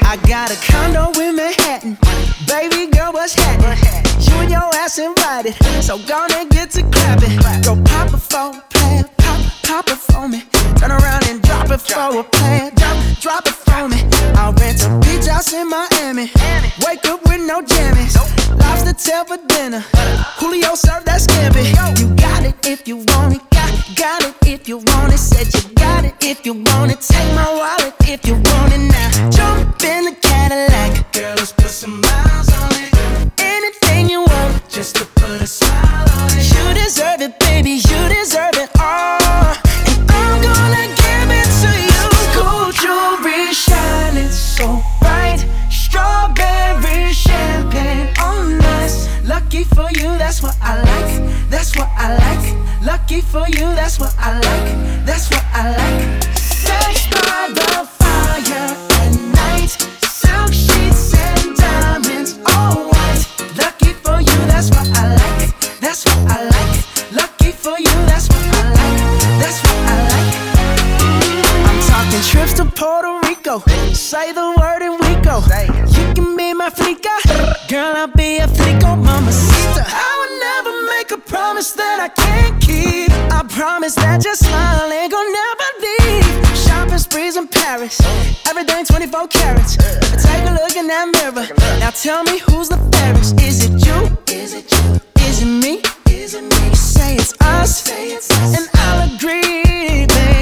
I got a condo in Manhattan. Baby girl, what's happening? You and your ass invited, so gonna get to clapping. Go pop it for a plan, pop it for me. Turn around and drop it for a plan, drop it for me. I'll rent a beach house in Miami. Wake up with no jammies. Lobster tail for dinner. Julio served that scampi. You got it if you want it. Got it if you want it. Said you got it if you want it. Take my wallet if you want it now. Jump in the Cadillac. Girl, let's put some miles on it. Anything you want, just to put a smile on it. You deserve it, baby. You deserve it all. And I'm gonna give it to you. Gold jewelry shining so bright. Strawberry champagne on us. Lucky for you, that's what I like. That's what I like. Lucky for you, that's what I like. That's what I like. Sex by the fire at night. Silk sheets and diamonds, all white. Lucky for you, that's what I like. That's what I like. Lucky for you, that's what I like. That's what I like. I'm talking trips to Puerto Rico. Say the word and we go. You can be my flica. Girl, I'll be a flico, mamacita. I would never make a promise that I can't keep. I promise that your smile ain't gon' never leave. Shopping sprees in Paris, everything 24 carats. Take a look in that mirror. Now tell me who's the fairest. Is it you? Is it you? Is it me? Is it me? Say it's us, and I'll agree, baby.